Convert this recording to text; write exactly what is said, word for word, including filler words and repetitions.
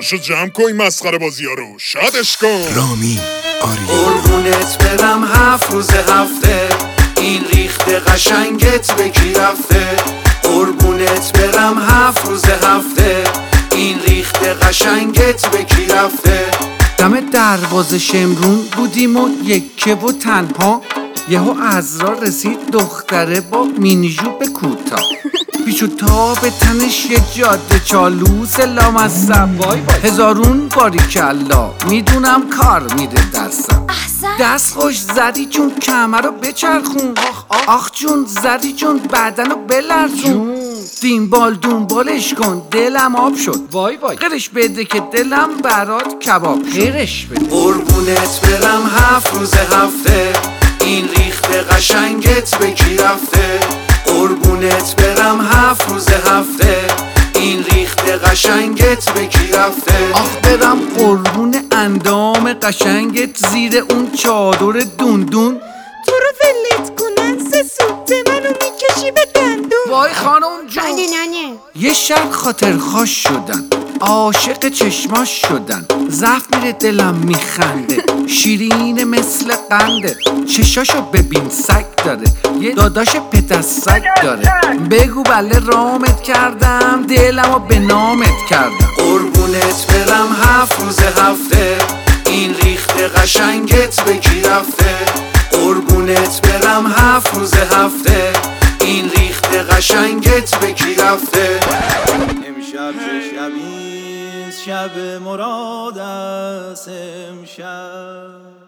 دستاشو جمع کن مسخره بازی ها رو شادش کن. رامین آریا قربونت برم هفت روز هفته این ریخته قشنگت به کی رفته. قربونت برم هفت روز هفته این ریخته قشنگت به کی رفته. دم دروازه شمرون بودیم و یکه و تنها، یهو عذرا رسید دختره با مینیجوب کوتاه، پیچ و تاب تنش یه جاده چالوس لامصب، هزارون باریکلا میدونم کار میره دستم. دست خوش زدی جون کمر رو بچرخون، آخ جون زدی جون بدن رو بلرزون، دینبال دنبالش کن دلم آب شد، وای وای غیرش بده که دلم برات کباب شد. غیرش بده. قربونت برم هفت روز هفته این ریخته قشنگت به کی رفته. قربونت برم هفت روز هفته این ریخته قشنگت به کی رفته. آخ برم قربون اندام قشنگت زیر اون چادر دوندون، تو رو ولت کنن سه سوت منو میکشی به دندون. وای خانم جون ننه ننه یه شب خاطر خواش شدن، عاشق چشماش شدن، زفت میره دلم میخنده، شیرین مثل قنده، چشاشو ببین سگ داره، یه داداش پت سگ داره، بگو بله رامت کردم دلمو به نامت کردم. قربونت برم هفت روز هفته این ریخته قشنگت به کی رفته. قربونت برم هفت روز هفته این ریخته قشنگت به کی رفته. امشب چه شبیست شب مراد است امشب